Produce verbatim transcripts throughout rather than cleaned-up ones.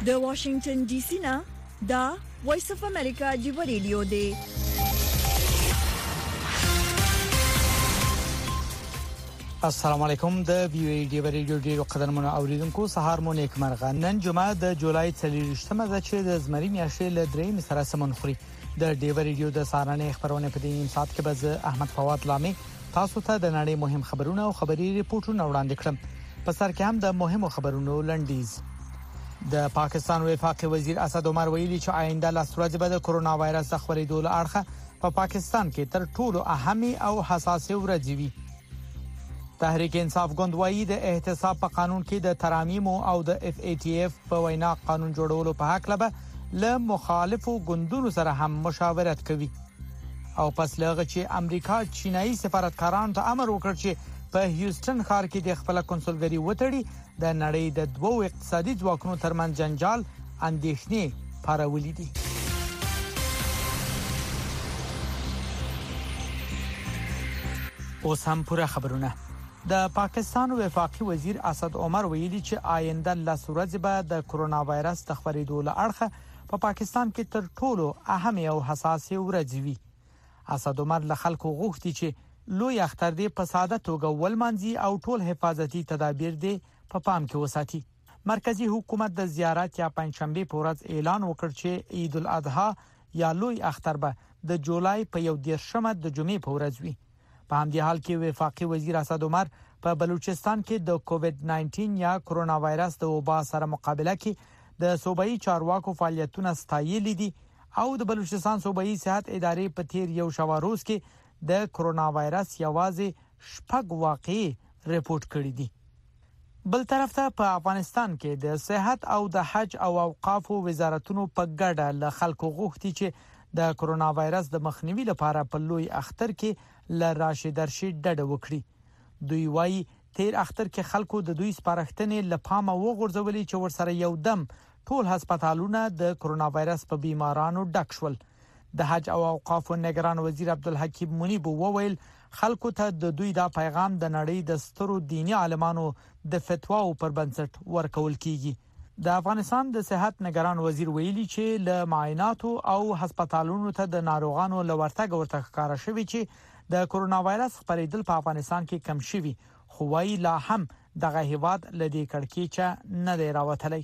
د واشنگټن ډي سي نه دا وایس اف امریکا دی ریډیو دی. السلام علیکم. د وی او ای دی ریډیو ډیرو قدرمنو اوریدونکو سهار مو نیک مرغه. نن جمعه د جولای څلورمه ده چې د زمری میاشتې له درې سره سمون خوري. د ډیو ریډیو د سارنې خبرونه په دې نیم ساعت کې به احمد فواد لامي تاسو ته د نړۍ مهم خبرونه او خبري ریپورتونه وړاندې کړم. په سر کې هم د مهمو خبرونو لنډیز. د پاکستان وفاقي وزیر اسد عمر ویلي چې آینده لاس ورځې به د کرونا وایرس د خپرېدو له اړخه په پا پاکستان کې تر ټولو اهمي او حساسه ورځ وي. تحریک انصاف ګوند وايي د احتساب په قانون کې د ترامیم او د اف ای ټی اف په وینا قانون جوړولو په حق لبه له مخالفو ګوندونو سره هم مشاورت کوي. او پس لغه چې امریکا چینایي سفارتکارانو ته امر وکړ چې په هیوستن ښار کې د خپل کنسولګری وټړي د نړۍ د دوو اقتصادي ځواکونو ترمنځ جنجال اندېښنې پارولې دي. اوس هم پوره خبرونه. د پاکستان وفاقي وزیر اسد عمر ویلي چې آینده لاس ورځې به د کرونا وایرس د خپرېدو له اړخه په پا پاکستان کې تر ټولو اهم او حساسه ورځ وي. اسد عمر له خلکو غوښتي چې لوی اختر دې په ساده توګه ولمانځي او ټول حفاظتي تدابیر دې په پام کې وساتي. مرکزی حکومت د زیارت یا پنځشنبه په ورځ اعلان وکړ چې عید الاضحی یا لوی اختر به د جولای په یو دیرشمه د جمعې په ورځ وي. په همدې حال کې وفاقي وزیر اسد عمر په بلوچستان کې د کووډ ناینټین یا کرونا وایرس د وبا سره مقابله کې د صوبایي چارواکو فعالیتونه ستایلي دي او د بلوچستان صوبایي صحت ادارې په تیر یو شوا روز کې د کرونا وایرس یوازې شپږ واقعي ریپورت کړي دي. بل طرف ته په افغانستان کې د صحت او د حج او اوقاف وزارتونو په ګډه له خلکو غوښتي چې د کرونا وایرس د مخنیوي لپاره په لوی اختر کې ل راشي درشي ډډه وکړي. دوی وايي تیر اختر کې خلکو د دوی سپارښتنې لپاره وغورځولې چې ورسره یو دم ټول هسپتالونه د کرونا وایرس په بیمارانو ډک شول. د حج او اوقاف نگران وزیر عبدالحکیم منیب وویل خلکو ته د دوی دا پیغام د نړۍ د سترو دینی عالمانو د فتواو پر بنسټ ورکول کیږي. د افغانستان د صحت نگران وزیر ویلي چې له معایناتو او هسپتالونو ته د ناروغانو لورتګ ورته ښکارا شوی چې د کرونا وایرس خپرېدل په افغانستان کې کم شوی، خو وايي لا هم دغه هیواد لدې کړکېچه نه دی راوتلی.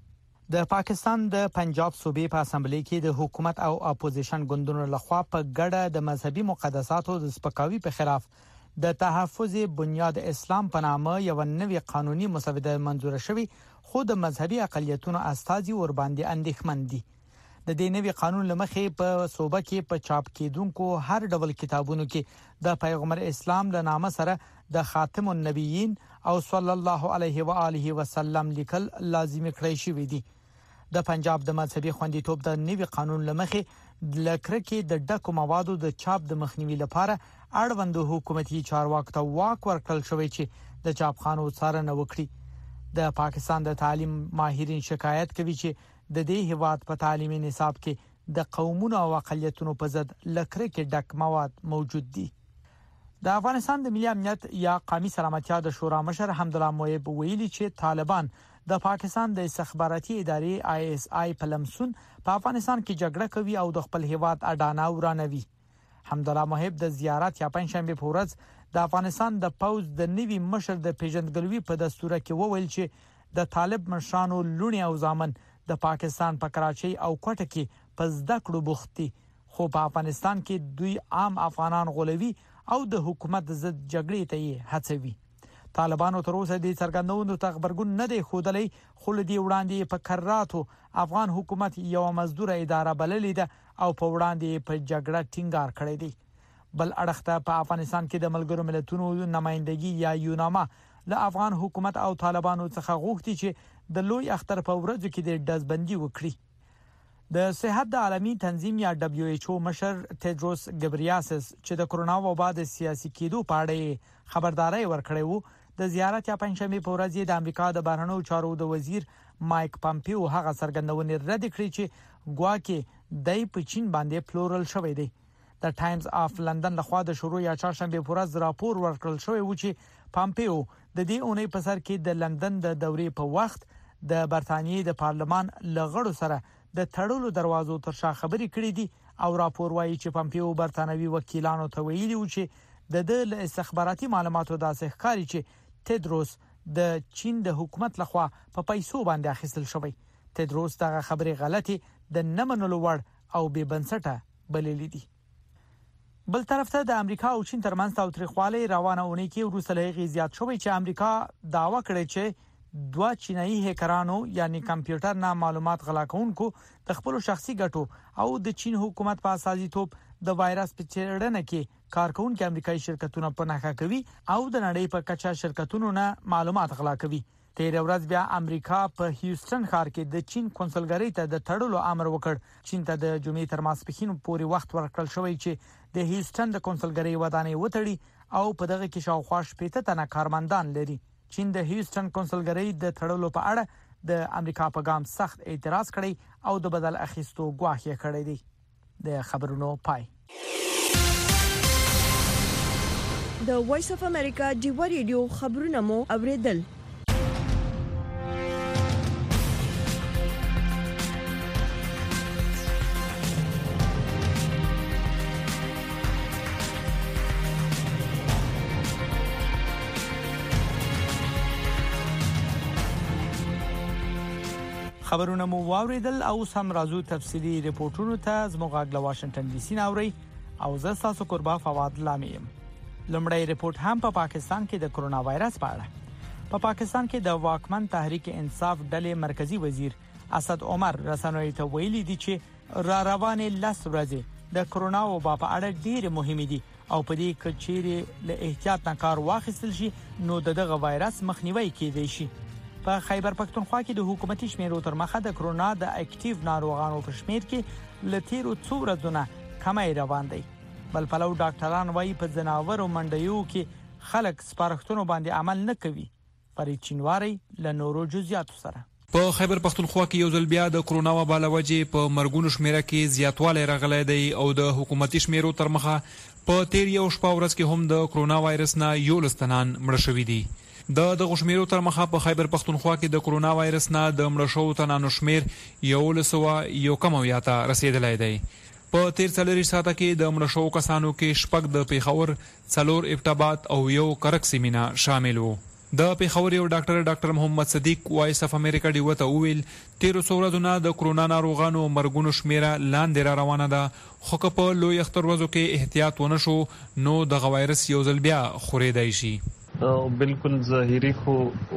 د پاکستان د پنجاب صوبې په اسمبلی کې د حکومت او اپوزیشن ګوندونو لخوا په ګډه د مذهبي مقدساتو د سپکاوي په خلاف د تحفظ بنیاد اسلام په نامه یو نوې قانوني مسوده منزور شوی، خو د مذهبي اقلیتونو استازي ور باندې اندېښمن دي. د دې نوې قانون لمخې په صوبه کې په چاپ کېدونکو هر ډول کتابونو کې د پیغمبر اسلام له نامه سره د خاتم النبیین او صلی الله علیه و آله وسلم لیکل لازمي کړی شوی دی. د پنجاب د مذهبي خوندیتوب د نوي قانون لمخې د لکرکې د ډکو موادو د چاپ د مخنیوي لپاره اړوند حکومتي چارواکو ته واک ورکړل شوی چې د چاپخانو څارنه وکړي. د پاکستان د تعلیم ماهرین شکایت کوي چې د دې هیواد په تعلیمي نصاب کې د قومونو او اقلیتونو په ضد لکرکې ډک مواد موجود دي. د افغانستان د ملي امنیت یا قومي سلامتیا د شورا مشر حمدالله مویب ویلي چې طالبان د پاکستان د استخباراتي ادارې آی اس آی په لمسون په افغانستان کې جګړه کوي او د خپل هیواد اډانه ورانوي. حمدالله مویب د زیارت یا پنځشنبه په ورځ د افغانستان د پوز د نوي مشر د پیژندګلوي په دستور کې وویل چې د طالب مشرانو لونی او ځامن د پاکستان په کراچۍ او کوټه کې په زده کړو بوختي، خو په افغانستان کې دوی عام افغانان غولوي او د حکومت ضد جګړې ته یې هڅوي. طالبانو تر اوسه د څرګندونو ته خبرګون نه دی ښودلی، خو له دې وړاندې په کراتو افغان حکومت یو مزدور اداره بللې ده او په وړاندې په جګړه ټینګار کړی دی. بل اړخ ته په افغانستان کې د ملګرو ملتونو نمائندګي یا یوناما له افغان حکومت او طالبانو څخه غوښتي چې د لوی اختر په ورځو کې د ډزبندي وکړي. د صحت د عالمي تنظیم یا دبليو ایچ او مشر تدروس ګبریاسس چې د کرونا وبا د سیاسي کېدو په اړه خبرداري ورکړې وو، د زیارت یا پنځشنبه په ورځ د امریکا د بهرنیو چارو د وزیر مایک پامپیو هغه څرګندونې رد کړې چې ګواکې دای په چین باندې پلورل شوی دی. د ټایمز اف لندن لخوا د شروع یا چهارشنبه په ورځ راپور ورکړل شوی و چې پامپیو د دې اونۍ په سر کې د لندن د دورې په وخت د برتانیې د پارلمان لغړو سره د تړلو دروازو تر شا خبرې کړې دي او راپور وايي چې پمپیو برتانوي وکیلانو ته ویلي و چې د د استخباراتي معلوماتو داسې ښکاري چې تدروس د چین د حکومت لخوا په پیسو باندې اخیستل شوی. تدروس دغه خبرې غلطي د نه منلو وړ او بې بنسټه بللې دي. بل طرف ته د امریکا او چین ترمنځ تاوتریخوالی روانه اونۍ کې وروسته له هغې زیات شوی چې امریکا دعوا کړې چې دوه چینایي هکرانو یعنی کمپیوټر نه معلومات غلا کوونکو د خپل شخصي ګټو او د چین حکومت په اساسیتوب د وایرس په چیرډنه کې کارکونکو امریکایي شرکتونه په نښه کوي او د نړۍ په کچا شرکتونو نه معلومات غلا کوي. تیر ورځ بیا امریکا په هیوستن ښار کې د چین کنسولګری ته د تړلو امر وکړ. چین ته د جمعې تر ماسپښین پورې وخت ورکړل شوی چې د هیوستن د کنسولګری ودانۍ وتړي او په دغه کې شاوخوا شپږ تنه کارمندان لري. چین د هیوستن کنسولګری د تړلو په اړه د امریکا په ګام سخت اعتراض کړی او د بدل اخیستو غواړي کړی دی. د خبرونو پای. د وایس اف امریکا ډیو ریډیو خبرونه مو اوریدل. خبرونه مو واوریدل او سم راځو تفصیلی ریپورتونو ته. زموږ غږ له واشنگټن ډي سي ناوړي او زه تاسو قربا فواد لامیم. لمړی ریپورت هم په پا پاکستان کې د کرونا وایرس په اړه. په پا پاکستان کې د واکمن تحریک انصاف ډلې مرکزی وزیر اسد عمر رسنوي ته ویلي دي چې را روانې لاس ورځې د کرونا وبا په اړه ډېر مهمه دي او په دې کې چې له احتیاط نه کار واخیستل شي نو دغه وایرس مخنیوي کېدای شي. په خیبر پښتونخوا کې د حکومتي شمیرو تر مخه د کرونا د اکټیو ناروغانو په شمیر کې لتیرو څو ورځې کمای روان دی. بل پلو ډاکټران وايي په ځناورو منډیو کې خلک سپارښتنو باندې عمل نه کوي. فرید چینواری له نورو جزئیاتو سره. په خیبر پښتونخوا کې یو ځل بیا د کرونا وبا له وجې په مرګونو شمیره کې زیاتوالی راغلی دی او د حکومتي شمیرو تر مخه په تیر یو شپه ورځ کې هم د کرونا وایرس نه یولس تنان مړه شوي دي. د دغه شمیرو تر مخه په خیبر پښتونخوا کې د کرونا وایرس نه د مړه شوو تنانو شمیر یولس سوه یو کم اویا ته رسیدلی دی. په تیر څلوېښت ساعته کې د مړه شوو کسانو کې شپږ د پیښور، څلور ابټاباد او یو کرک سیمینه شامل وو. د پیښور یو ډاکټر ډاکټر محمد صدیق وایس اف امریکا ډیو ته وویل تیرو څو ورځو نه د کرونا ناروغانو مرګونو شمیره لاندې را روانه ده، خو که په لوی اختر ورځو کې احتیاط ونه شو نو دغه وایرس یو ځل بیا خورېدای شي. بالکل ظاهري خو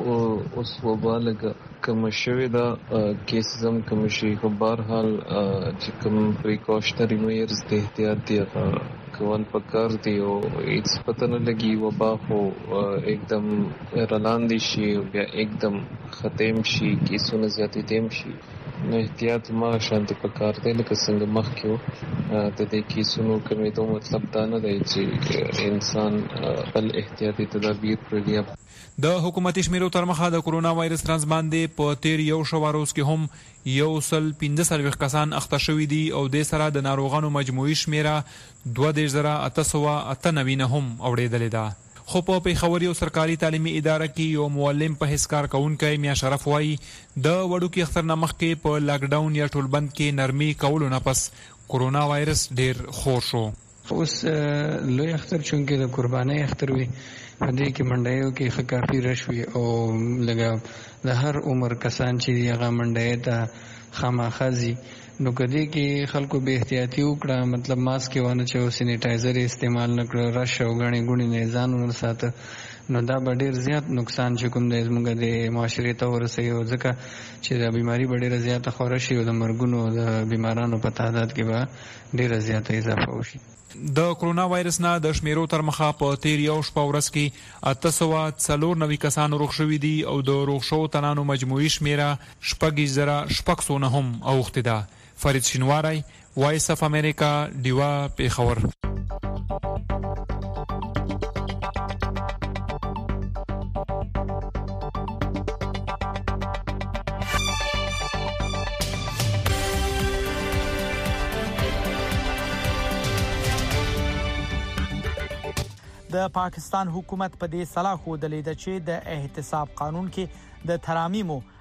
اوس وبا لګه کم شوی دا کیسز هم کم شي، خو بهرحال چې کوم پریکاشنري میئرز د احتیاط دی کول پکار دی او هیڅ پته نه لګي وبا خو एकदम رلاندې شي بیا एकदम ختم شي کیسونه زیاتې شي. نو احتیاط ما شانت پکار دی لکه څنګه مخکې د دې کیسونو کمیدو مطلب دا نه دی چې انسان خپل احتیاطي تدابیر پرلیا. د حکومتي شمیرو تر مخه د کرونا وایرس ترانس باندې په تیر یو شو روز کې هم یو سل پنځه څلوېښت کسان اخته شوي دي او د سره د ناروغانو مجموعي شمیره دوه دېرش زره اته سوه اته نوي نه هم اوړېدلې ده. خو په پیښور یو سرکاري تعلیمي اداره کې یو معلم په حیث کار کوونکی میا شرف وایي د وړوکي اختر نه مخکې په لاک ډاون یا ټولبند کې نرمي کولو نه پس کرونا وایرس ډیر خور شو. اوس لوی اختر چونکې د قربانۍ اختر وي په دې کې منډیو کې ښه کافي رش وي او لږه د هر عمر کسان چې هغه منډی ته خامخا ځي نو کدی کې خلکو به احتیاطي وکړه، مطلب ماسک ونه چې او سینیټایزر استعمال نه کړ، رش او غړي ګونی نه ځان ورساته نو دا به ډیر زیات نقصان چې کوم د زموږ د معاشرې ته ورسوي او ځکه چې د بیماری به ډیره زیاته خوره شي او د مرګونو د بیمارانو په تعداد کې به ډیره زیاته اضافه وشي. د کرونا وایرس نه د شمیرو تر مخه په تیر یو شپه ورځ کې اته سوه څلور نوي کسان روغ شوي دي او د روغ شوو تنانو مجموعي شمیره شپږ زره شپږ سوه نه هم اوښتې ده. فرید شینواری وایس اف امریکا ډیوا پیښور. د پاکستان حکومت په دې صلاح ښودلې ده چې د احتساب قانون کې د ترامیم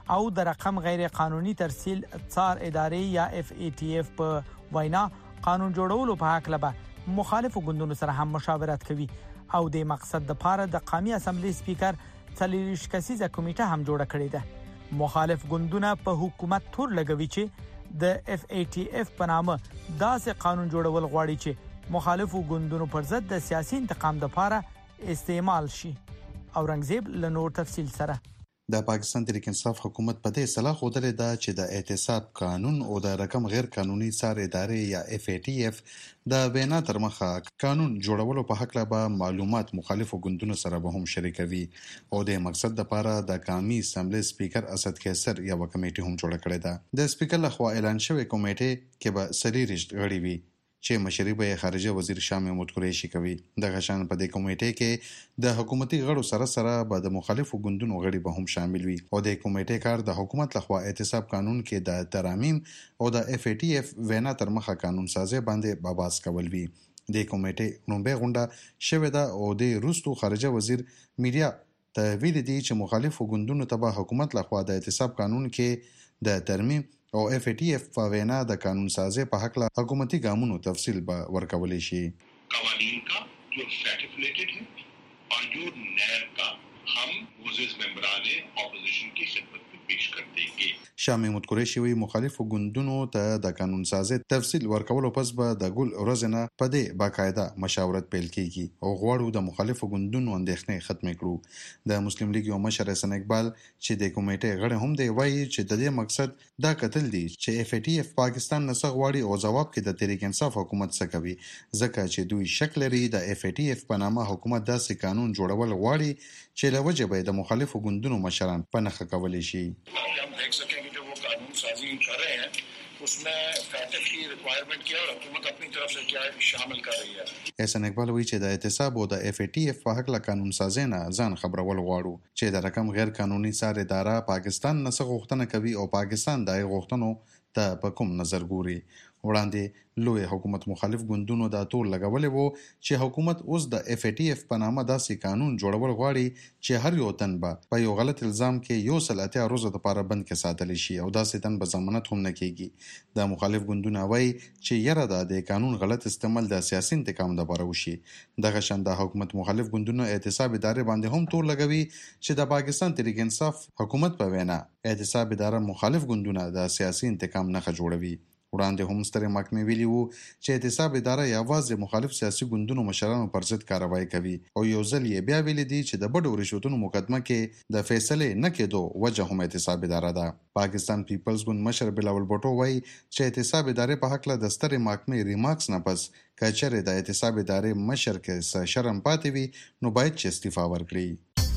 او د رقم غیر قانوني ترسیل څار ادارې یا اف ای ټی اف په وینا قانون جوړولو په حق لبه مخالفو ګوندونو سره هم مشاورت کوي او د مقصد د پاره د قومي اسمبلی سپیکر څلوریش کسیزه کمیټه هم جوړه کړې ده. مخالف ګوندونه په حکومت تور لګوي چې د اف ای ټی اف په نامه داسې قانون جوړول غواړي چې مخالفو ګوندونو پر ضد د سیاسي انتقام د پاره استعمال شي. اورنګزیب له نور تفصیل سره. د پاکستان تحریک انصاف حکومت په دې صلاح خوده ده چې د احتساب قانون او د رقم غیر قانوني څار ادارې یا اف ای ټی اف د وینا تر مخه قانون جوړولو په حق له معلومات مخالفو ګوندونو سره به هم شریکوي او د مقصد لپاره د قومي اسمبلی سپیکر اسد کیسر یو کمیټه هم جوړه کړې ده. د سپیکر لخوا اعلان شوی کمیټه کې به سریریش غړي وي چې مشري به خارجه وزیر شاه محمود قریشي کوي. د غشان په دې کمیټه کې د حکومتي غړو سره سره به د مخالفو ګوندونو غړي به هم شامل وي او د کمیټه کار د حکومت لخوا احتساب قانون کې د ترامیم او د اف ای ټی اف وینا تر مخه قانون سازي باندې باباس کول وي. د کمیټه نومبه غونډه شوه دا او د روسو خارجه وزیر میډیا ته ویل دي چې مخالفو ګوندونو ته حکومت لخوا د احتساب قانون کې د ترمیم او اف ای ټی اف په وینا د قانون سازي په حق له حکومتي ګامونو تفصیل به ورکول شي. قوانین کا جو سرټیفیکیټ ہے اور جو نیب کا हम मोजेस मेंबरान اپوزیشن کی خدمت میں پیش کر دیں گے. شاه محمود قریشي وی مخالفو ګوندونو ته د قانون سازي تفصیل ورکولو پس به د ګل ورځنه په دې باقاعده مشاورت پیل کیږي او غواړو د مخالفو ګوندونو اندېښنې ختم کړو. د مسلم لیگ یو مشر حسن اقبال چې د کمیټې غړي هم دی وایي چې د دې مقصد دا قتل دي چې اف ای ټی اف پاکستان نه غواړي او جواب کې د تحریک انصاف حکومت څخه کوي ځکه چې دوی شک لري د اف ای ټی اف په نامه حکومت داسې قانون جوړول غواړي چې له وجه به د مخالفو ګوندونو مشران په نخښه کولی شي. हम देख सकें कि जो वो कानून साजी कर रहे हैं उसमें फैक्ट की रिक्वायरमेंट क्या है और हुकूमत अपनी तरफ से क्या शामिल कर रही है. حسن اقبال وی چې د احتساب او د اف ای ټی اف په حق له قانون سازي نه ځان خبرول غواړو چې د رقم غیر قانوني څار اداره پاکستان نه څه غوښتنه کوي او پاکستان د غوښتنو ته په کوم نظر ګوري. وړاندې لوی حکومت مخالف ګوندونو دا تور لګولې وو چې حکومت اوس د اف ای ټی اف په نامه داسې قانون جوړول غواړي چې هر یو تن به په یو غلط الزام کې یو سل اتیا ورځې لپاره بند کې ساتل شي او داسې تن به ضمانت هم نه کیږي. د مخالف ګوندونو وایي چې یره دا د قانون غلط استعمال د سیاسي انتقام لپاره وشي. دغه شان د حکومت مخالف ګوندونو احتساب ادارې باندې هم تور لګوي چې د پاکستان تحریک انصاف حکومت په وینا احتساب اداره مخالف ګوندونه د سیاسي انتقام نه جوړوي. وړاندې هم ستر محکمې ویلي وو چې احتساب اداره یوازې مخالف سیاسي ګوندونو مشرانو پر ضد کاروایی کوي او یو ځل یې بیا ویلي دي چې د بډو رشوتونو مقدمه کې د فیصلې نه کېدو وجه هم احتساب اداره ده. پاکستان پیپلز ګوند مشر بلاول بوټو وایي چې احتساب ادارې په حق له د ستر محکمې ریمارکس نه پس کچره د احتساب ادارې مشر کې شرم پاتې وي نو باید چې استعفا ورکړي.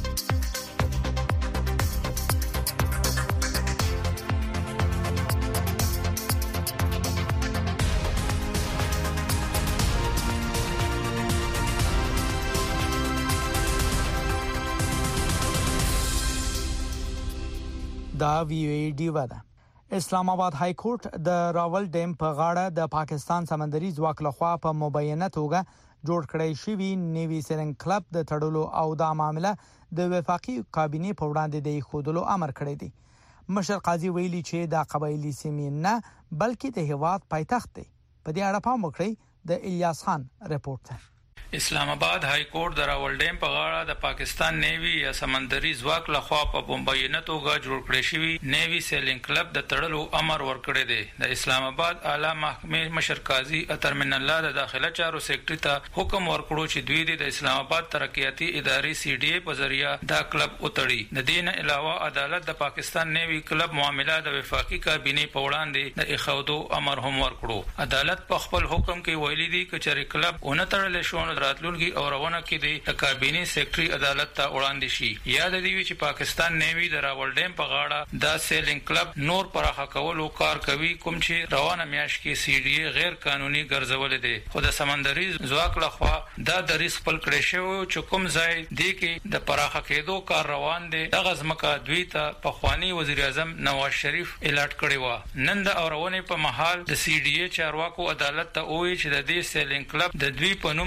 دا وی ای ډی ودا. اسلام آباد های کورټ د راول ډیم په غاړه د پاکستان سمندري ځواک لخوا په مبینه توګه جوړ کړی شوی نیوی سیلینګ کلب د تړلو او د معاملې د وفاقي کابینې په وړاندې د خودلو امر کړی دی. مشر قاضي ویلي چې د قبایلی سیمې نه بلکې د هیواد پایتخت دی. په دې اړه پام وکړئ د الیاس خان رپورټ. اسلام آباد های کورټ د راول ډیم په غاړه د پاکستان نیوی یا سمندري ځواک لخوا په بمباینه توګه جوړ کړی شوی نیوی سیلینګ کلب د تړلو امر ورکړی دی. د اسلام آباد اعلی محکمې مشر قاضي اطهر من الله د داخله چارو سیکرټری ته حکم ورکړو چې دوی د اسلام آباد ترقیاتی ادارې سی ډي ای په ذریعہ دا کلب وتړي. د دې نه علاوه عدالت د پاکستان نیوی کلب معاملات د وفاقي کابینې په وړاندې د اخودو امر هم ورکړو. عدالت په خپل حکم کې ویلي دی چې چېرې کلب اون تړل شو راتلونکي او روانه کې د کابینې سیکرټري عدالت ته وړاندې شي. یاد دی چې پاکستان نیوی د راول ډیم په غاړه د سیلینګ کلب نور پراخه کولو کار کوي کوم چې روانه میاشت کې سی ډي ای غیر قانوني ګرځول دي. خو د سمندري ځواک لخوا دا د ریس خپل کړی شو چې کوم ځای دی کې د پراخه کېدو کار روان دي. دغه ځمکه دوی ته په خوانی وزیر اعظم نواز شریف الاټ کړی و. نن د اورونې په محل د سی ډي ای چارواکو عدالت ته وایي چې د دې سیلینګ کلب د دوی په نوم د جوړ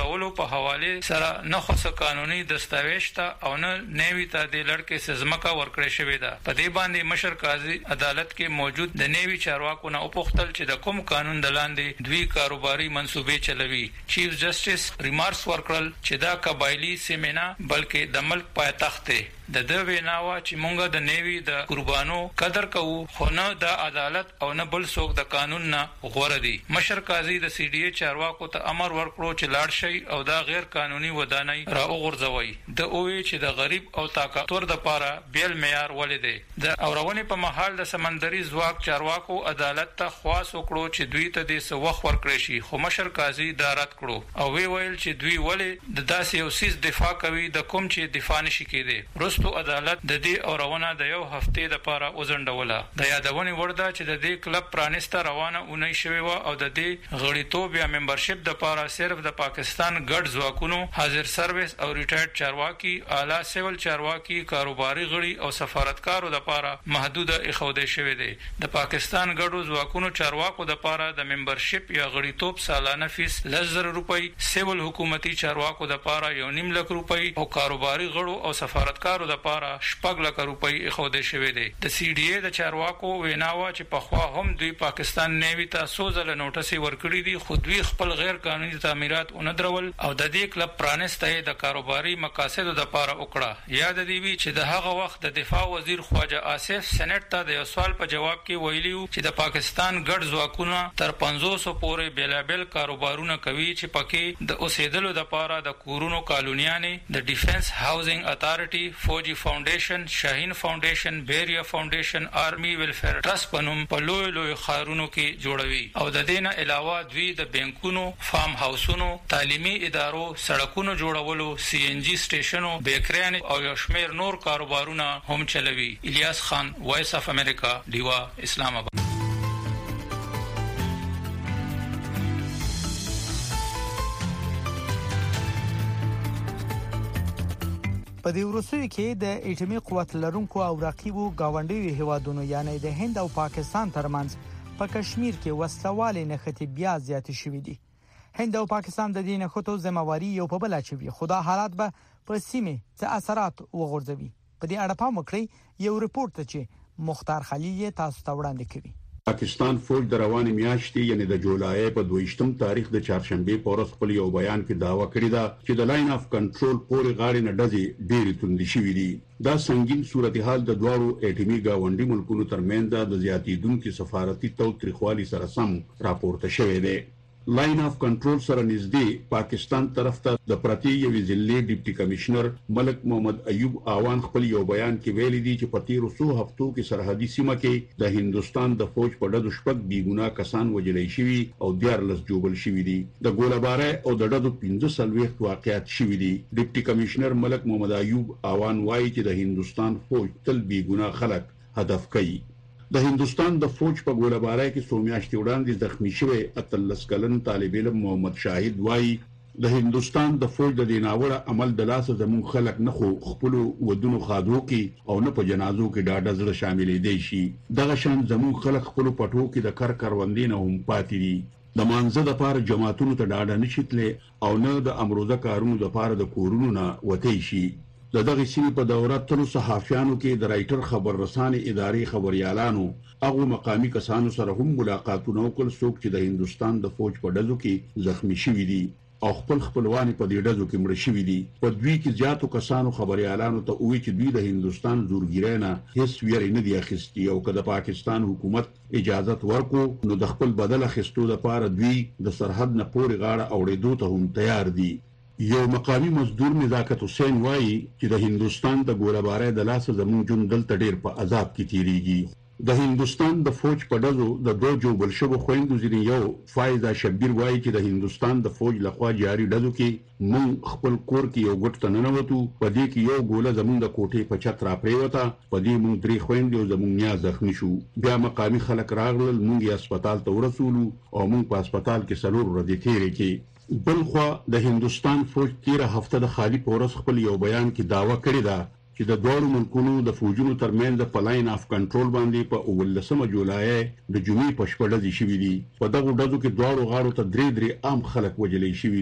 جوړولو په حواله سره نه خصه قانوني دستاویز ته او نه نیوي ته د لړکې سزمکا ورکړې شوې ده. په دې باندې مشر قاضي عدالت کې موجود د نیوي چارواکو نه وپوښتل چې د کوم قانون د لاندې دوی کاروباري منصوبې چلوي. چیف جسټس ریمارکس ورکړل چې دا قبایلی سیمه بلکې د ملک پایتخت دی. د د ویناوا چې مونږ د نیوي د قربانو قدر کوو خو نه د عدالت او نه بل څوک د قانون نه غوړه دي. مشر قاضي د سی ډي ای چارواکو ته امر ورکړو چې لاړ شي او دا غیر قانوني ودانۍ را وغورځوي. د اوې چې د غریب او طاقتور د پاره بیل معیار ولې دی. د اورونې په محل د سمندري ځواک چارواکو عدالت ته خواص وکړو چې دوی ته د سوخ ورکړي شي خو مشر قاضي دا رد کړو او وی ویل چې دوی ولې د داسې یو سیس دفاع کوي د کوم چې دفاع نشي کېدی. رستو عدالت د دې اورونه د یو هفته د پاره وزندوله. د یادونې ورده چې د دې کلب پرانسته روانه اونۍ شوی و او د دې غړیتوب یا ممبرشپ د پاره صرف د پاکستان ګډ ځواکونو حاضر سرویس او ریټایرډ چارواکي اعلی سیول چارواکي کاروباري غړي او سفارتکارو د پاره محدود اخوده شوی دی. د پاکستان ګډو ځواکونو چارواکو د پاره د ممبرشپ یا غړیتوب سالانه فیس لزر روپۍ، سیول حکومتي چارواکو د پاره یو نیم لک روپۍ او کاروباري غړو او سفارتکارو د پاره شپږ لک روپۍ اخوده شوی دی. د سی ډي ای د چارواکو ویناوا چې په خوا هم دوی پاکستان نیوي ته سوزل نوټس ورکړي دي خو دوی خپل غیر قانوني تعمیرات اندرول او د دې کلب پرانسته د کاروباري مقاصدو د پاره وکړه. یاد دی وی چې د هغه وخت د دفاع وزیر خواجه آصف سېنات ته د یو سوال په جواب کې ویلیو چې د پاکستان ګډ ځواکونه تر پنځوس پورې بیلابل کاروبارونه کوي چې پکې د اوسېدلو د پاره د کورونو کالونیانې د ډیفنس هاوسنګ اتھارټي، فوجي فاونډیشن، شاهین فاونډیشن، بیریا فاونډیشن، آرمي ویلفیر ټرست پنوم په لوی لوی خارونو کې جوړوي او د دې نه علاوه دوی د بانکونو، فارم هاوسونو، تعلیمي ادارو، سړکونو جوړولو، سی ان جی سټیشنو، بیکریان او یو شمیر نور کاروبارونه هم چلوي. الیاس خان، وایس اف امریکا، ډیوا، اسلام آباد. په دې وروستیو کې د ایټمي قوت لرونکو او رقیبو گاونډیو هیوادونو یعنی د هند او پاکستان ترمنځ په کشمیر کې وسلوالې نښتې بیا زیاتې شوې دي. هند او پاکستان د دې نښتو ذمہواری یو په بل اچوي خو دا حالات به په سیمه څه اثرات وغورځوي. په دې اړه پام وکړئ یو ریپورت چې مختار خلیل تاسو ته وړاندې کوي. پاکستان فوج د روانې میاشتې یعنی د جولای په دویشتم تاریخ د چهارشنبه په ورځ خپل یو بیان کې داوا کړی دا چې د لاین اف کنټرول پورې غاړې نه ډزې ډېرې توندې شوې دي. دا سنگین صورتحال د دوارو ایټمي گاونډي ملکونو ترمنځ د زیاتېدونکو سفارتي توتریخوالي سره سم راپورته شوی دی. لاین اف کنټرول سره نږدې پاکستان طرف ته د پرتی یوې ضلعې ډیپټي کمشنر ملک محمد ایوب آوان خپل یو بیان کې ویلي دي چې په تیرو څو هفتو کې سرحدي سیمه کې د هندستان د فوج په ډزو شپږ بې ګناه کسان وژل شوي او دیارلس جوړل شوي دي. د ګوله‌بارۍ او د ډزو پنځه څلوېښت واقعات شوي دي. ډیپټي کمشنر ملک محمد ایوب آوان وایي چې د هندستان فوج تل بې ګناه خلک هدف کوي. د هندستان د فوج په ګوله‌بارۍ کې څو میاشتې وړاندې زخمی شوی اتلس کلن طالب علم محمد شاهد وایي د هندستان د فوج د دیناوړه عمل د لاسه زمون خلک نه خو خپل ودونو خادو کې او نه په جنازو کې ډاډه زړه شاملې دي شي. دغه شان زمون خلک خپل پټو کې د کار کاروندین هم پاتې دي. د مانزه د پاره جماعتونو ته ډاډه نشیتله او نه د امروزه کارونو د پاره د کورونو نه وتی شي. د دغه سیمې په دوره تر صحافیانو کې د رائټر خبر رسانې ادارې خبريالانو هغه مقامی کسانو سره هم ملاقاتونه وکړل څوک چې د هندستان د فوج په ډزو کې زخمی شوي دي او خپل خپلوان په دې ډزو کې مړ شوي دي. په دوی کې زیاتو کسانو خبريالانو ته وایي چې دوی د هندستان زورګیرانه هیڅ ویری نه دی اخیستی او که د پاکستان حکومت اجازه ورکړي نو د خپل بدل اخیستو لپاره دوی د سرحد نه پورې غاړه اوړېدو ته هم تیار دي. یو مقامی مزدور نزاکت حسین وایي چې د هندستان د ګوله‌بارۍ د لاسه زمون جون دلته ډېر په عذاب کې تیریږي. د هندستان د فوج په ډزو د دوه جوړل شوو خويندو ځینې یو فایزه شبیر وایي چې د هندستان د فوج لخوا جاري ډزو کې مونږ خپل کور کې یو ګټ ته ننوتو په دې کې یو ګوله زمون د کوټې په چت را پریوته په دې مونږ درې خويندې زمون نه زخمی شو. بیا مقامی خلک راغلل مونږ یې هسپتال ته ورسولو او مونږ په هسپتال کې سلور ورځې تیرې کې. بلخوا د هندستان فوج تیره هفته د خالی پورس خپل یو بیان کې داوا کړی دا چې د دوه ملکونو د فوجونو ترمنځ په لاین اف کنټرول باندې په اولسمه جولای د جمعې په شپه ډزې شوې دي. په دغه ډزو کې دوه غاړو ته درې درې عام خلک وژل شوي دي.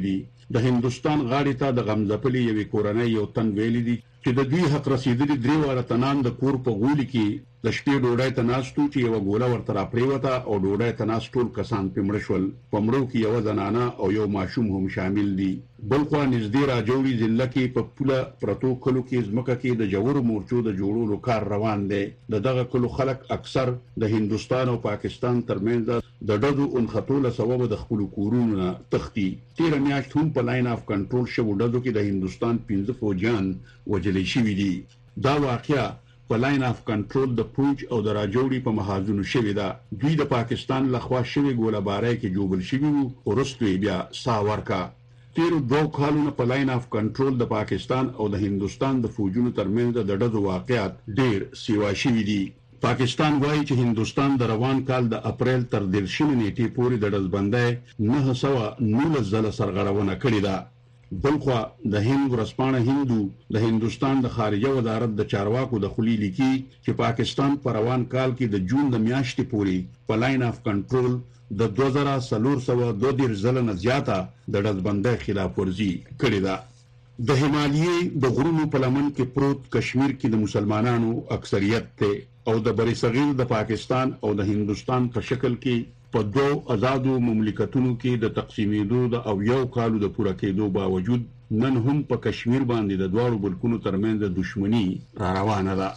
د هندستان غاړې ته د غمزپلې یوې کورنۍ یو تن ویلي دي چې د دوی حق رسیدلي درې واره تنان د کور په غولي کې د شپې ډوډۍ ته ناستو چې یو ګوله ورته را پریوته او ډوډۍ ته ناست ټول کسان په مړ شول. په مړو کې یو زنانه او یو ماشوم هم شامل دي. بلخوا نږدې راجوړي ضلع کې په پوله پرتو کلو کې ځمکه کې د جوړو مورچو د جوړولو کار روان دی. د دغه کلو خلک اکثر د هندستان او پاکستان ترمنځ د ډډو انخطو له سبب د خپل کورونو نه تختی. تیر میاشت هم په لاین اف کنټرول شو ډډو کې د هندستان پنځه فوجیان وجلې شوي دي. دا واقعیا په لاین اف کنټرول د پوج او د راجوړي په محاذونو شوی دا. دوی د پاکستان لخوا شوی ګوله‌بارۍ کې جوړل شوی وو او وروسته بیا ساورکا. تیر دوه کالونو په لاین اف کنټرول د پاکستان او د هندستان د فوجونو ترمنځ د ډډو واقعیت ډیر سیوا شوی دي. پاکستان وایي چې هندستان د روان کال د اپریل تر دیرشمې نیټې پورې د ډزبندۍ نه سوه نولس ځله سرغړونه کړې ده. بلخوا د هند ورځپاڼه هندو د هندستان د خارجه وزارت د چارواکو د خلی لیکي چې پاکستان په روان کال کې د جون د میاشتې پورې په لاین اف کنټرول د دوه زره څلور سوه دوه دېرش ځله نه زیاته د ډزبندۍ خلاف ورزي کړې ده. د همالیې د غرونو په لمن کې پروت کشمیر کې د مسلمانانو اکثریت ته او د بری صغیر د پاکستان او د هندستان په شکل کې په دوه آزادو مملکتونو کې د تقسیمېدو د او یو کالو د پوره کېدو باوجود نن هم په کشمیر باندې د دواړو ملکونو ترمنځ د دښمنی را روانه ده.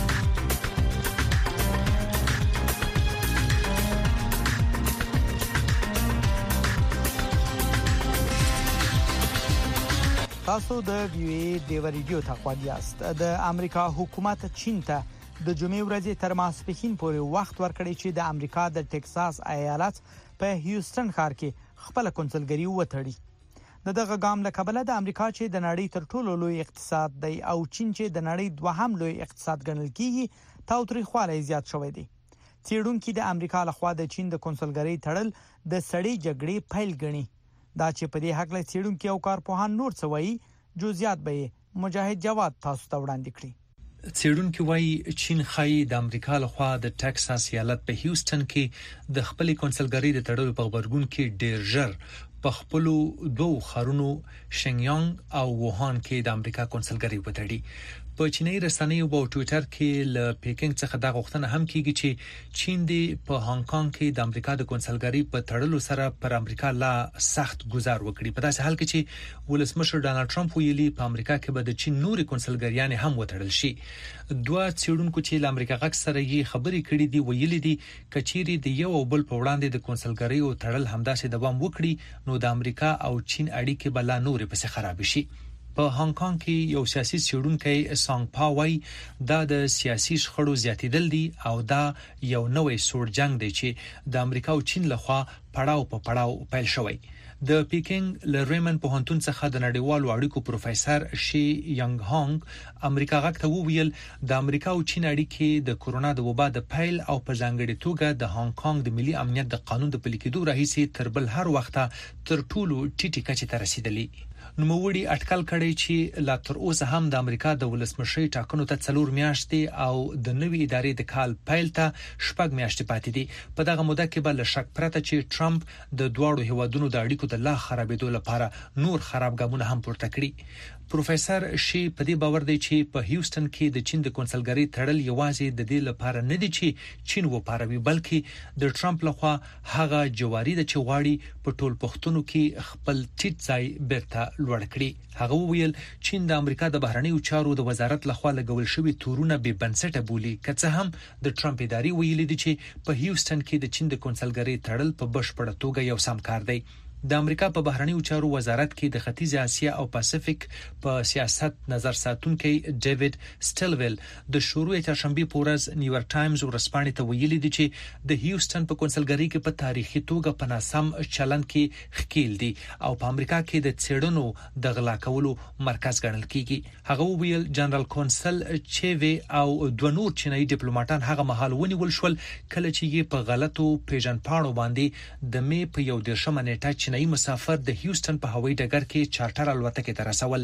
تاسو د وی ډیو ریډیو ته خو یاست. د امریکا حکومت چین ته د جمعې ورځې تر ماسپښین پورې وخت ورکړی چې د امریکا د ټکساس ایالت په هیوستن ښار کې خپل کنسولګری وتړي. د دغه ګام له کبله د امریکا چې د نړۍ تر ټولو لوی اقتصاد دی او چین چې د نړۍ دوهم لوی اقتصاد ګڼل کیږي تاوتریخوالی زیات شوی دی. څېړونکو د امریکا لخوا د چین د کنسولګری تړل د سړې جګړې پیل ګڼي. دا چې په دې حق له څېړونکو او کارپوهان نور څه وایي جزئیات به مجاهد جواد تاسو ته وړاندې کړي. څېړونکو وايي چین خای د امریکا لخوا د ټکساس ایالت په هیوستن کې د خپل کنسولګری د تړلو په خبرګون کې ډیر ژر په خپل دوه خارونو شنګیانګ او ووهان کې د امریکا کنسولګری وتړي. په چینایي رسنیو او ټوئیټر کې ل پیکینګ څخه دا غوښتنه هم کیږي چې چین دی په هانګ کانګ کې د امریکا د کنسولګری په تړلو سره پر امریکا لا سخت گزار وکړي. په داسې حال کې چې ولسمشر ډانلډ ټرمپ ویلي په امریکا کې به د چین نوري کنسولګریان هم وتړل شي. دوه څېړونکو چې ل امریکا غږ سره یې خبرې کړې دي ویلي دي کچيري د یو او بل په وړاندې د کنسولګری او تړل همداسې دوام وکړي نو د امریکا او چین اړیکې بل نور په خراب شي. په هانګ کانګ کې یو سیاسي څېړونکی سانګ پاوي دا د سیاسي شخړو زیاتیدل دي او دا یو نوې سوړ جنگ دی چې د امریکا او چین لخوا پړاو په پړاو پیل شوی. د پیکینګ ل ریمن پوهنتون څخه د نړیوالو اړیکو پروفیسور شي یانګ هانګ امریکا غږ ته وویل د امریکا او چین اړیکې د کورونا د وبا د پیل او په ځانګړي توګه د هانګ کانګ د ملي امنیت د قانون د پلي کېدو راهیسې تر بل هر وخت تر ټولو ټیټی کچې ته رسیدلی. نوموړي اټکل کړی چې لا تر اوسه هم د امریکا د ولسمشرۍ ټاکنو ته څلور میاشتې او د نوې ادارې د کال پیل ته شپږ میاشتې پاتې دي. په دغه موده کې به له شک پرته چې ټرمپ د دواړو هیوادونو د اړیکو د لا خرابېدو لپاره نور خراب ګامونه هم پورته کړي. پروفیسور شي په دې باور دی چې په هیوستن کې د چین د کنسولګری تړل یوازې د دې لپاره نه دی چې چین وپاروي بلکې د ټرمپ لخوا هغه جواری د چغواړي په ټول پښتونو کې خپل ټیټ ځای بیرته لوړ کړي. هغه وویل چین د امریکا د بهرنیو چارو د وزارت لخوا لګول شوی تورونه به بنسټه بولی که څه هم د ټرمپ ادارې ویلي دي چې په هیوستن کې د چین د کنسولګری تړل په بشپړه توګه یو سم کار دی. د امریکا په بهرنیو چارو وزارت کې د ختیځ اسیا او پاسفیک په سیاست نظر ساتونکي ډیوډ سټلویل د شروع چهارشنبه په ورځ نیویارک ټایمز ورسپانې ته ویلي دي چې د هیوستن په کنسولګری کې په تاریخي توګه په ناسم چلند کې ښکیل دي او په امریکا کې د څېړنو د غلا کولو مرکز ګڼل کیږي. هغه ویل جنرال کونسل چیوي او دوه نور چینایي ډیپلوماټان هغه مهال ونیول شول کله چې یې په غلطو پیژنپاڼو باندې د می په یو دیرشمه نیټه چینایي مسافر د هیوستن په هوایي ډګر کې چارټر الوتکې ته رسول.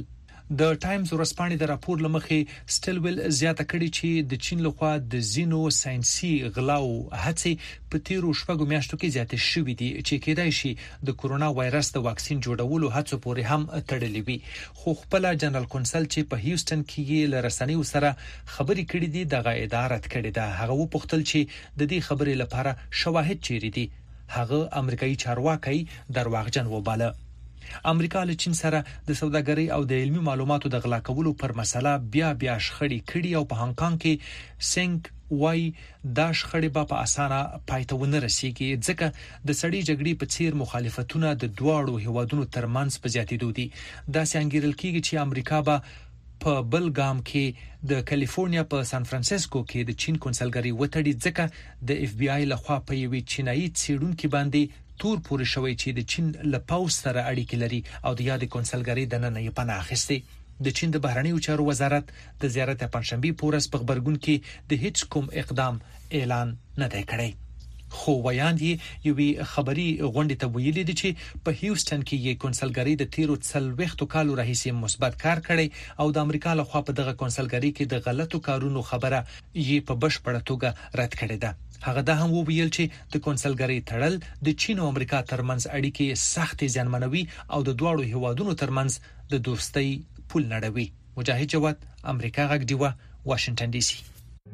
د ټایمز ورځپاڼې د راپور لمخې سټلویل زیاته کړې چې د چین لخوا د زینو ساينسي غلاو هڅې په تیرو شپږو میاشتو کې زیاتې شوې دي چې کېدای شي د کورونا وایرس د واکسین جوړولو هڅو پورې هم تړلې وي خو خپل جنرال کونسل چې په هیوستن کې لرسنیو سره خبرې کړې دي دغه اداره کړې ده هغه وپوښتل چې د دې خبرې لپاره شواهد چیرې دي هغه امریکایي چارواکي درواغجن وباله امریکا له چین سره د سوداګرۍ او د علمي معلوماتو د غلا کولو پر مسله بیا بیا شخړې کړي او په هانګ کانګ کې سنگ وای دا شخړې به په اسانه پایته ونه رسیږي ځکه د سړی جګړې په څیر مخالفتونه د دواړو هیوادونو ترمنځ په زیاتېدو دي دا څنګه کېږي چې امریکا به په بلګام کې د کالیفورنیا په سان فرانسیسکو کې د چین کنسلګری وټړي ځکه د اف بی آی لخوا په یوې چینایي څېړونکو باندې تور پورې شوی چې د چین له پاوس سره اړیکې لري او د یاد کنسلګری د نن یې پناه اخیسته د چین د بهرنیو چارو وزارت د زیارت پنځشنبه پورس په خبرګون کې د هیڅ کوم اقدام اعلان نه دی کړی خو ویاندې یوې خبري غونډې ته ویلي دي چې په هیوستن کې یې کنسلګری د تیرو څلوېښتو کالو راهیسې مثبت کار کړی او د امریکا لخوا په دغه کنسلګری کې د غلطو کارونو خبره یې په بشپړه توګه رد کړې ده هغه دا هم ویل چې د کنسلګری تړل د چین او امریکا ترمنځ اړیکې سخت زیانمنوي او د دواړو هیوادونو ترمنځ د دوستۍ پل نړوي مجاهد جواد امریکا غږ دیوه واشنگټن ډي سي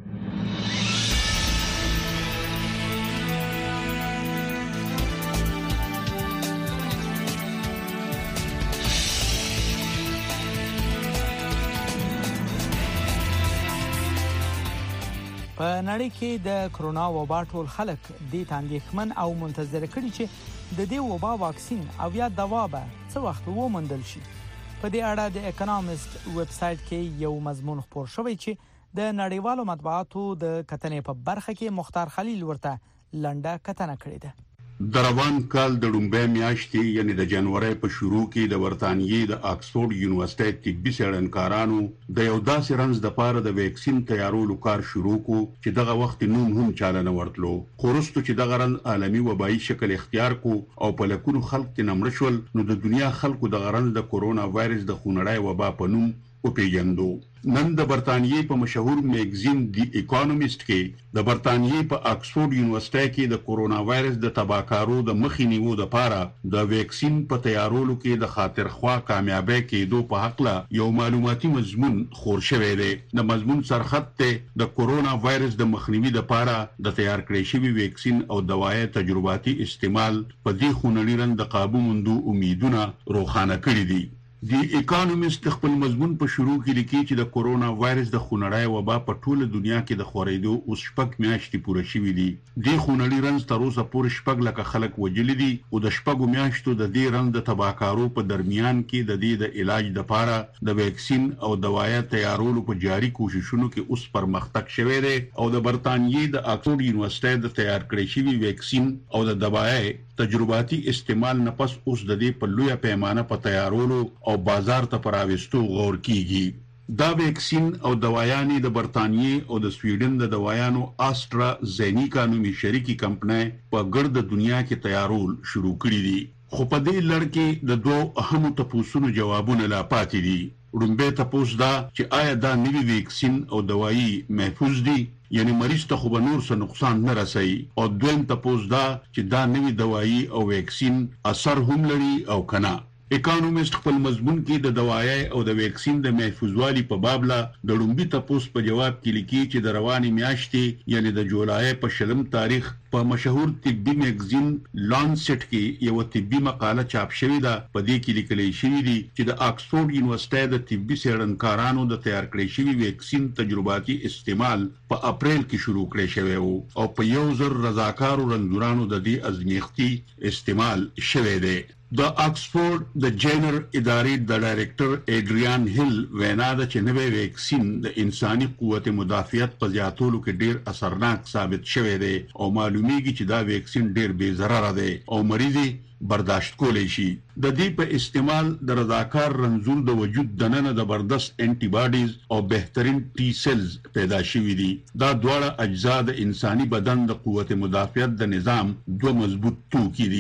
په نړۍ کې د کرونا وبا ټول خلک د تاندېکمن او منتظر کړي چې د دې وبا واکسین او یا دوا به څه وخت وموندل شي په دې اړه د اکونومست ویب سټ کې یو مضمون خپور شوی چې د نړیوالو مطبوعاتو د کتنې په برخه کې مختار خلیل ورته لنډه کتنه کړې ده د روان کال د لومبۍ میاشتې یعنی د جنوري په شروع کې د برتانیې د آکسفورد یونیورسيټي طبي څېړنکارانو د یو داسې رنځ د پاره د ویکسین تیارولو کار شروع کو چې دغه وخت نوم هم چاله نه ورتلو خورستو چې دغه رنځ عالمي وبایي شکل اختیار کو او په لکونو خلک ته نمرشول نو د دنیا خلکو د غرنځ د کورونا وایرس د خونړای وبا په نوم او پیژندو نن د برتانیې په مشهور میگزین دی اکونومست کې د برتانیې په آکسفورد یونیورسيټي کې د کورونا وایرس د تباکارو د مخنیوي لپاره د ویکسین په تیارولو کې د خاطر خوا کامیابی کېدو په حق لا یو معلوماتي مضمون خور شوی دی د مضمون سرخط ته د کورونا وایرس د مخنیوي لپاره د تیار کړی شوی ویکسین او دوايي تجرباتي استعمال په دې خونړي رنځ د قابو موندو امیدونه روښانه کړی دي دی اکونومست خپل مضمون په شروع کې لیکي چې د کورونا وایرس د خونړای وبا په ټوله دنیا کې د خورېدو اوس شپږ میاشتې پوره شوې دي د خونړي رنځ تر اوسه پورې شپږ لکه خلک وجلي دي او د شپږو میاشتو د دې رنځ د تباکارو په درمیان کې د دې د علاج لپاره د ویکسین او دوايي تیارولو په جاري کوششونو کې اوس پرمختګ شوی دی او د برتانیې د آکسفورد یونیورسيټي د تیار کړی شوی ویکسین او د دوايي تجرباتي استعمال نه پس اوس د دې په لویه پیمانه په تیارولو او بازار ته پراوستو غور کیږي دا ویکسین او دوايانې د برتانیې او د سویډن د دوايانو آسترا زینیکا نومي شریکي کمپنۍ په ګرد دنیا کې تیارول شروع کړی دي خو په دې لړ کې د دوه اهمو تپوسونو جوابونه لا پاتې دي رومبه تپوس دا چې آیا دا نوی ویکسین او دوايي محفوظ دي یعنی مریض ته خو به نور څه نقصان نه رسي او دویم تپوس دا چې دا نوی دوايي او ویکسین اثر هم لري او کنه اکونومست خپل مضمون کې د دوايي او د ویکسین د محفوظوالي په باب لا د لومبي تپوس په جواب کې لیکي چې د رواني میاشتې یعنی د جولای په شلم تاریخ په مشهور طبي میگزین لانسټ کې یو طبي مقاله چاپ شوې ده په دې کې لیکل شوی دی چې د آکسفورد یونیورسيټي د طبي څېړنکارانو د تیار کړی شوی ویکسین تجرباتي استعمال په اپریل کې شروع کړی شوی وو او په یو زر رضاکارو رنځورانو د دې ازمیښتي استعمال شوی دی د آکسفورد د جنر ادارې د ډایریکټر ایډریان هیل وینا ده چې نوې ویکسین د انساني قوت مدافعت په زیاتولو کې ډیر اثرناک ثابت شوی دی او معلومیږي چې دا ویکسین ډیر بے ضرر دی او مریضي برداشت کولی شي د دې په استعمال د رضاکار رنځور د وجود دننه د بردست انټي باډیز او بهترین ټي سیلز پیدا شوي دي دا دواړه اجزا د انساني بدن د قوت مدافعت د نظام دوه مضبوط توکي دي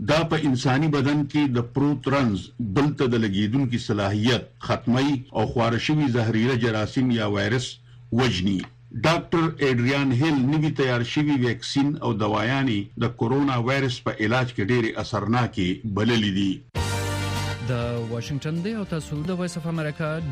دا په انساني بدن کې د پروترنز بلته د لګیدونکو صلاحیت ختمي او خوارشوي زهريله جراثیم یا وایرس وجني. ډاکټر ایډریان هیل نوی تیار شوی ویکسین او دوايانې د کورونا وایرس په علاج کې ډېر اثرناکې بللې دي. د واشنگټن دی او تاسو د وایس اف امریکا